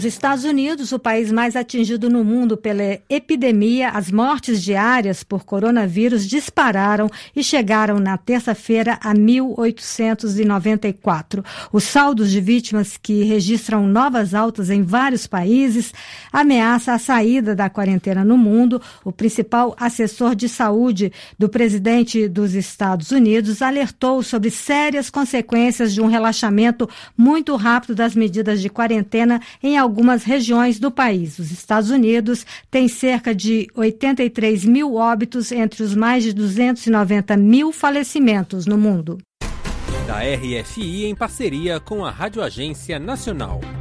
Nos Estados Unidos, o país mais atingido no mundo pela epidemia, as mortes diárias por coronavírus dispararam e chegaram na terça-feira a 1.894. Os saldos de vítimas que registram novas altas em vários países ameaça a saída da quarentena no mundo. O principal assessor de saúde do presidente dos Estados Unidos alertou sobre sérias consequências de um relaxamento muito rápido das medidas de quarentena em algumas regiões do país. Os Estados Unidos têm cerca de 83 mil óbitos entre os mais de 290 mil falecimentos no mundo. Da RFI em parceria com a Rádio Agência Nacional.